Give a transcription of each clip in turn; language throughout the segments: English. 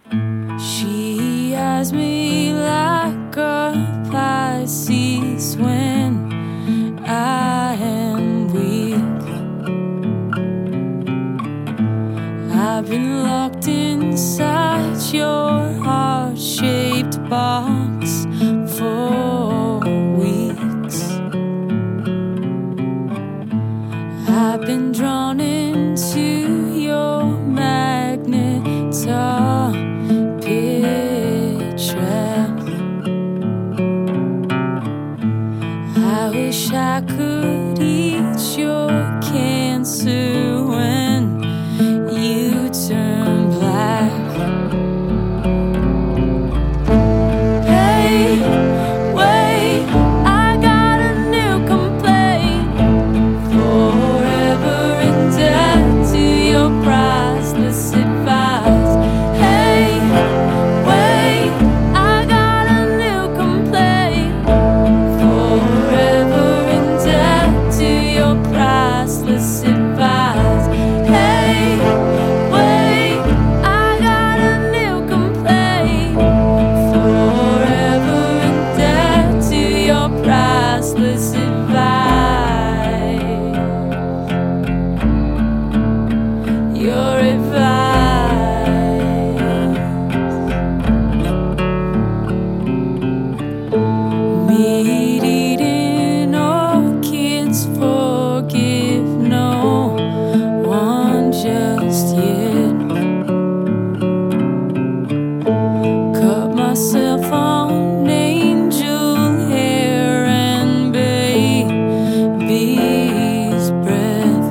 She eyes me like a Pisces when I am weak. I've been locked inside your heart-shaped box for weeks. I've been drawn into your magnetar pit trap. I wish I could eat your cancer when you turn black. Hey, wait, I got a new complaint. Forever indebted to your priceless advice. Hey, wait, I got a new complaint. Forever indebted to your priceless advice. Hey, wait, I got a new complaint. Forever indebted to your priceless advice. Your advice. Meat-eating orchids forgive no one just yet. Cut myself on angel hair and baby's breath.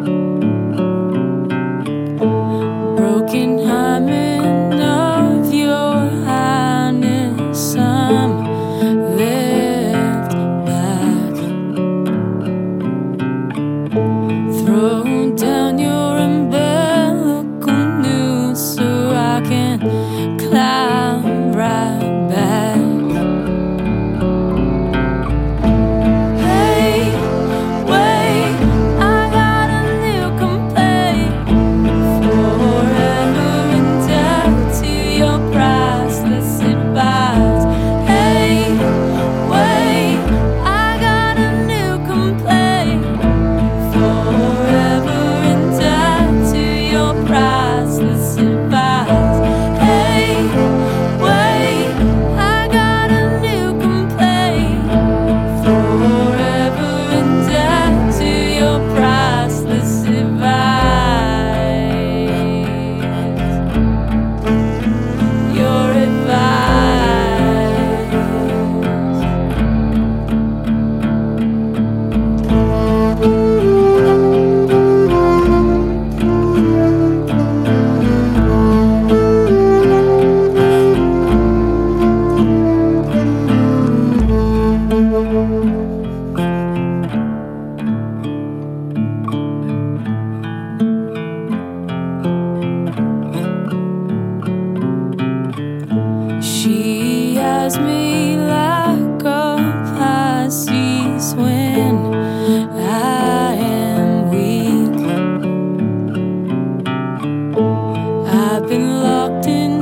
Broken hymen of your highness, I'm left back. Throw down your umbilical noose so I can climb right back. Hey, wait, I got a new complaint. Forever indebted to your priceless advice. Hey, wait, I got a new complaint. Forever indebted to your priceless advice. Hey, wait, I got a new complaint. Forever indebted to your priceless advice. Your advice. She eyes me like a Pisces when I am weak. I've been locked in